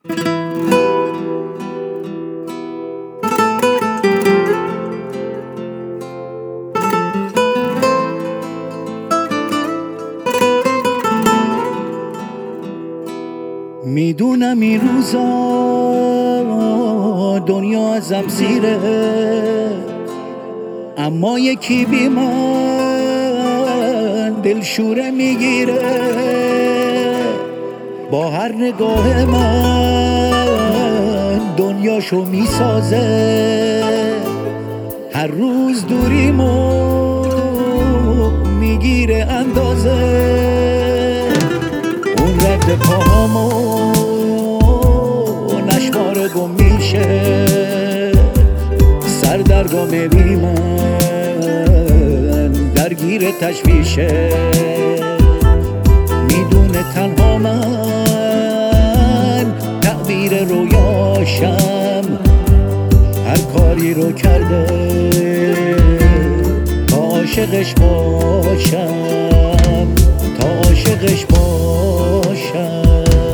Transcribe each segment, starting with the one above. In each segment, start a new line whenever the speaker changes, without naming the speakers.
میدونم این روزا دنیا ازم سیره، اما یکی بی من دلشوره میگیره. با هر نگاه من دنیاشو میسازه، هر روز دوریمو میگیره اندازه. اون رد پاهامو نشماره گم میشه، سردرگم بی من درگیر تشویشه. میدونه تنها من تعبیر رویاشم، هر کاری رو کرده تا عاشقش باشم، تا عاشقش باشم.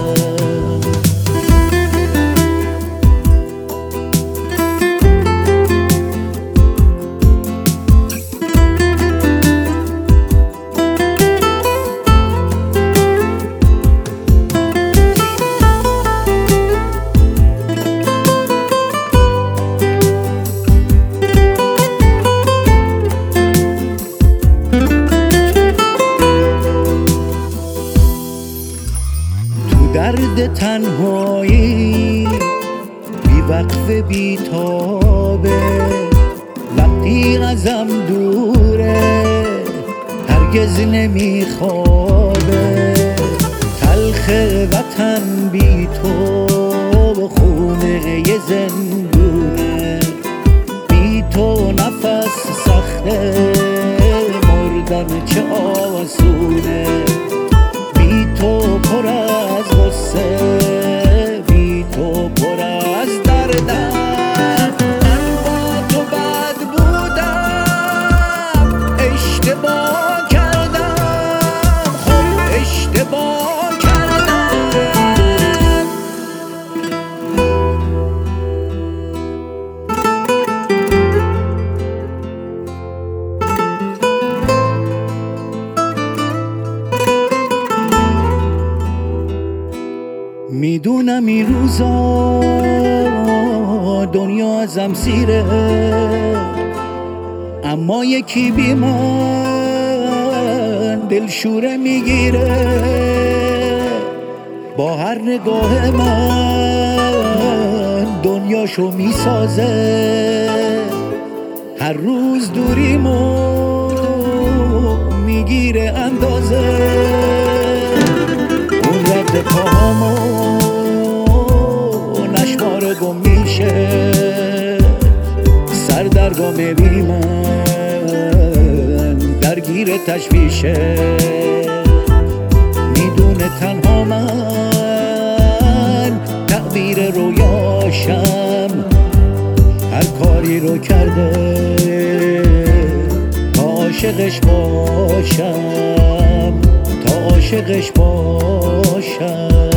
درد تنهایی بی وقف بی تابه، وقتی ازم دوره هرگز نمیخوابه. تلخ وطن بی تو خونه ی زندونه، بی تو نفس سخته مردن چه آسونه. بی تو پر از غصه، بی تو پر از دردم. من با تو بد بودم، اشتباه کردم، خب اشتباه کردم. میدونم این روزا دنیا ازم سیره، اما یکی بی من دلشوره میگیره. با هر نگاه من دنیاشو میسازه، هر روز دوریمو میگیره اندازه. اون رد پاهامو نشماره گم میشه، سردرگم بی من درگیر تشویشه. میدونه تنها من تعبیر رویاشم، هر کاری رو کرده تا عاشقش باشم، تا عاشقش باشم.